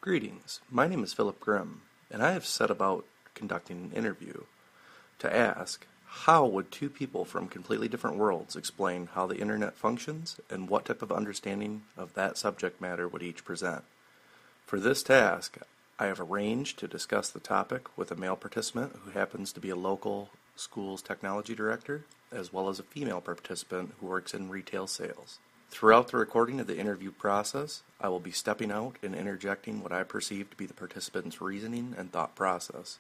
Greetings, my name is Philip Grimm, and I have set about conducting an interview to ask how would two people from completely different worlds explain how the internet functions and what type of understanding of that subject matter would each present. For this task, I have arranged to discuss the topic with a male participant who happens to be a local school's technology director, as well as a female participant who works in retail sales. Throughout the recording of the interview process, I will be stepping out and interjecting what I perceive to be the participant's reasoning and thought process.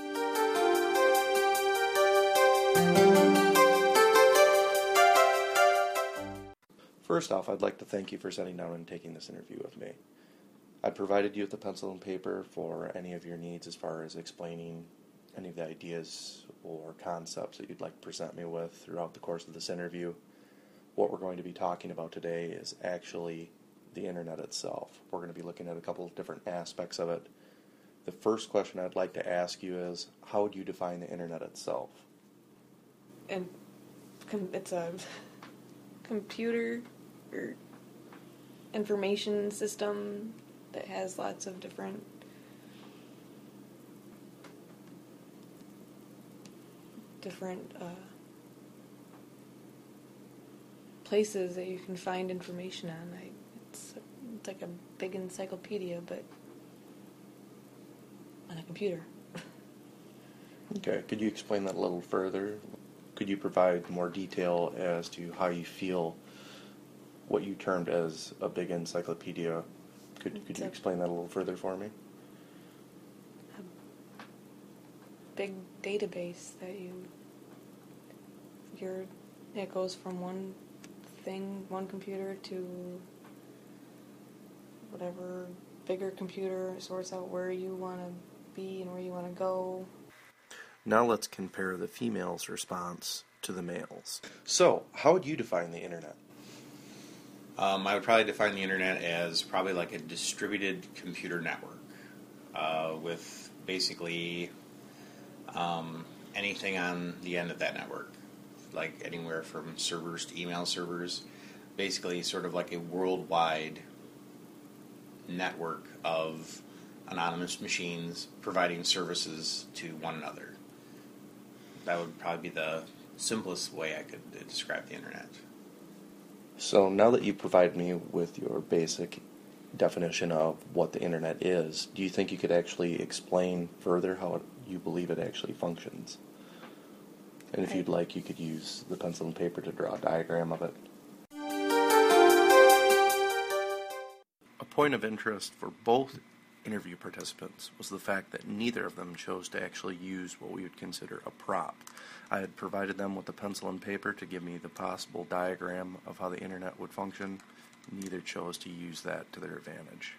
First off, I'd like to thank you for sitting down and taking this interview with me. I provided you with a pencil and paper for any of your needs as far as explaining any of the ideas or concepts that you'd like to present me with throughout the course of this interview. What we're going to be talking about today is actually the internet itself. We're going to be looking at a couple of different aspects of it. The first question I'd like to ask you is, how would you define the internet itself? And it's a computer or information system that has lots of different places that you can find information on. It's like a big encyclopedia, but on a computer. Okay, could you explain that a little further? Could you provide more detail as to how you feel what you termed as a big encyclopedia? Could you explain that a little further for me? A big database it goes from one computer to whatever bigger computer, sorts out where you want to be and where you want to go. Now let's compare the female's response to the male's. So, how would you define the internet? I would probably define the internet as probably like a distributed computer network with basically anything on the end of that network, like anywhere from servers to email servers, basically sort of like a worldwide network of anonymous machines providing services to one another. That would probably be the simplest way I could describe the internet. So now that you provide me with your basic definition of what the internet is, do you think you could actually explain further how you believe it actually functions? And if you'd like, you could use the pencil and paper to draw a diagram of it. A point of interest for both interview participants was the fact that neither of them chose to actually use what we would consider a prop. I had provided them with a pencil and paper to give me the possible diagram of how the internet would function. Neither chose to use that to their advantage.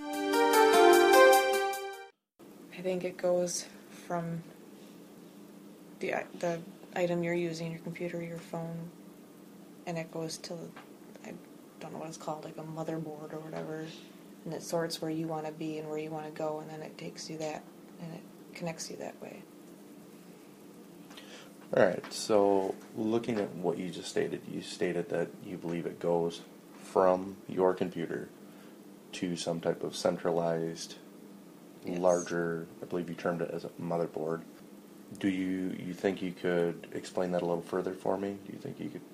I think it goes from the item you're using, your computer, your phone, and it goes to, I don't know what it's called, like a motherboard or whatever, and it sorts where you want to be and where you want to go, and then it takes you that, and it connects you that way. Alright, so looking at what you just stated, you stated that you believe it goes from your computer to some type of centralized, Yes. larger, I believe you termed it as a motherboard. Do you think you could explain that a little further for me? Do you think you could...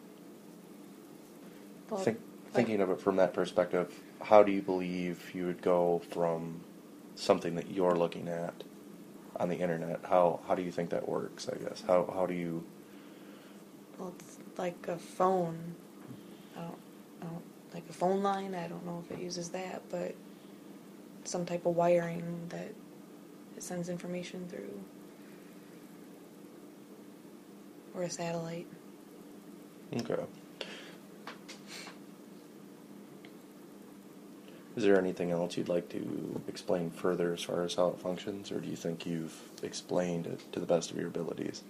Well, Thinking of it from that perspective, how do you believe you would go from something that you're looking at on the internet? How do you think that works, I guess? How do you... Well, it's like a phone. I don't like a phone line. I don't know if it uses that, but some type of wiring that it sends information through, or a satellite. Okay. Is there anything else you'd like to explain further as far as how it functions, or do you think you've explained it to the best of your abilities?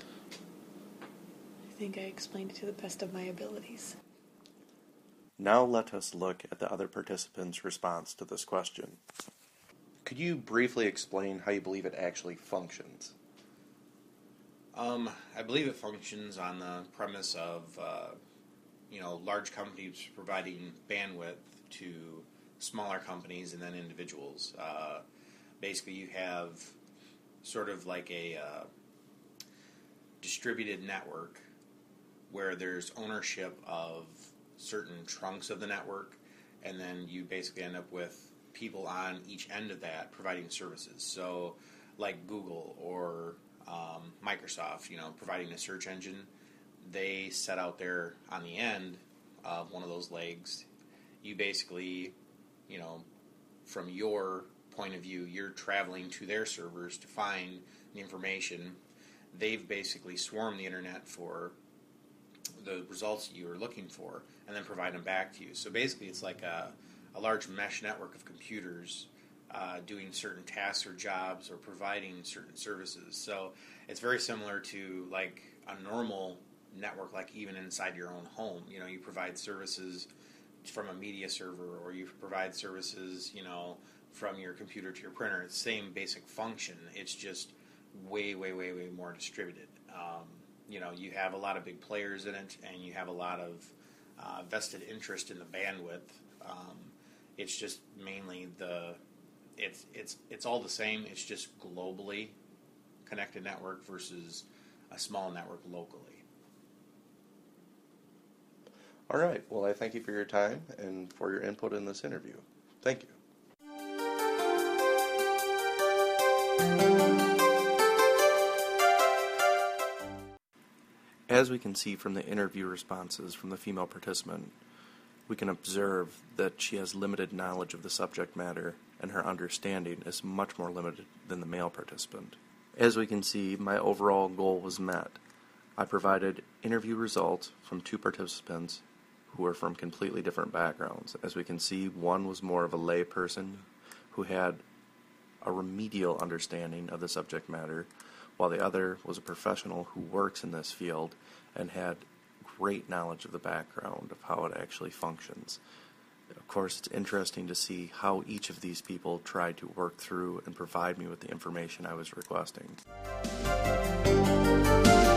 I think I explained it to the best of my abilities. Now let us look at the other participants' response to this question. Could you briefly explain how you believe it actually functions? I believe it functions on the premise of, large companies providing bandwidth to smaller companies and then individuals. Basically, you have sort of like a distributed network where there's ownership of certain trunks of the network, and then you basically end up with people on each end of that providing services. So, like Google or Microsoft, providing a search engine, they set out there on the end of one of those legs. You basically, from your point of view, you're traveling to their servers to find the information. They've basically swarmed the internet for the results you are looking for and then provide them back to you. So basically it's like a large mesh network of computers doing certain tasks or jobs or providing certain services. So it's very similar to like a normal network, like even inside your own home. You provide services from a media server, or you provide services, from your computer to your printer. It's the same basic function. It's just way, way, way, way more distributed. You have a lot of big players in it, and you have a lot of vested interest in the bandwidth. It's just mainly it's all the same. It's just globally connected network versus a small network locally. All right. Well, I thank you for your time and for your input in this interview. Thank you. As we can see from the interview responses from the female participant, we can observe that she has limited knowledge of the subject matter, and her understanding is much more limited than the male participant. As we can see, my overall goal was met. I provided interview results from two participants who are from completely different backgrounds. As we can see, one was more of a lay person who had a remedial understanding of the subject matter, while the other was a professional who works in this field and had great knowledge of the background of how it actually functions. Of course, it's interesting to see how each of these people tried to work through and provide me with the information I was requesting.